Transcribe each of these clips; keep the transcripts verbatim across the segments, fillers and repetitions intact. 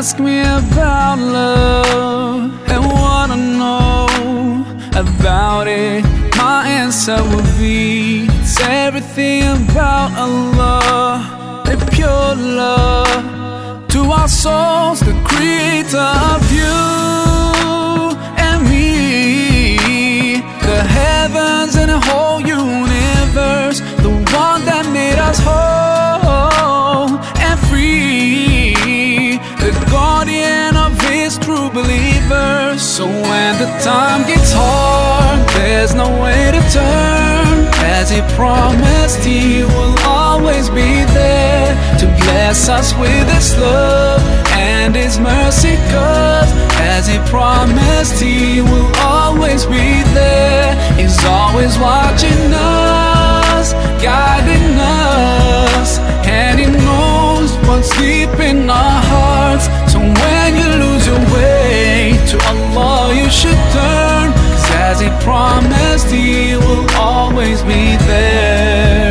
ask me about love and wanna know about it, my answer would be it's everything about Allah, the pure love to our souls, the creator of you and me, the heavens and the whole universe, the one that made us whole and free, the guardian of his true believers. So when the time gets hard, there's no way to turn, as he promised he will always be there to bless us with his love and his mercy. Cause as he promised he will always be there, he's always watching us, guiding us, and he knows what's deep in our hearts. So when you lose your way, to Allah you should turn, cause as he promised he will always be there.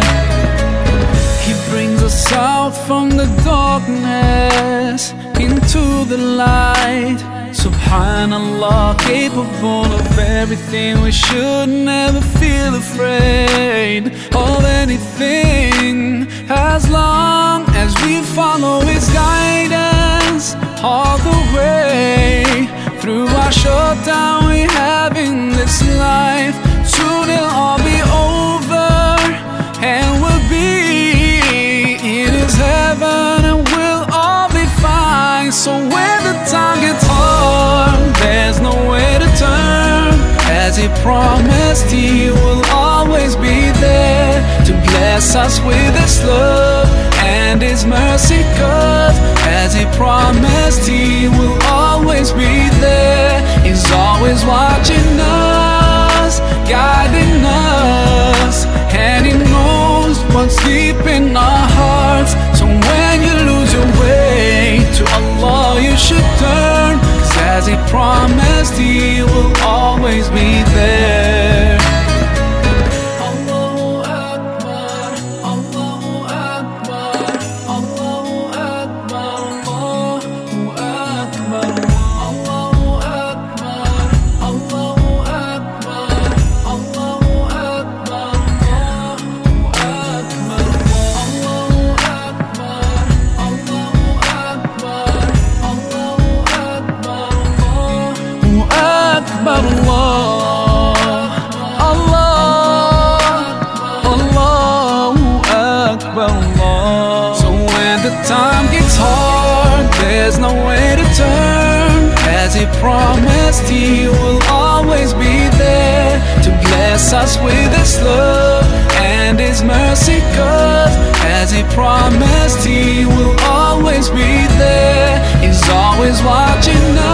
He brings us out from the darkness into the light. Subhanallah, capable of everything. We should never feel afraid of anything, as long as we follow his guidance all the way through our short time we have in this life. Soon it'll all be over and we'll be in his heaven and we'll all be fine. So when the time gets hard, there's no way to turn, as he promised he will always be there to bless us with his love and his mercy. Cause as he promised he will always be there, he's always watching us, guiding us, and he knows what's deep in our hearts. So when you lose your way, to Allah you should turn, cause as he promised he will always be there. So when the time gets hard, there's no way to turn, as he promised he will always be there to bless us with his love and his mercy. Cause as he promised he will always be there, he's always watching us.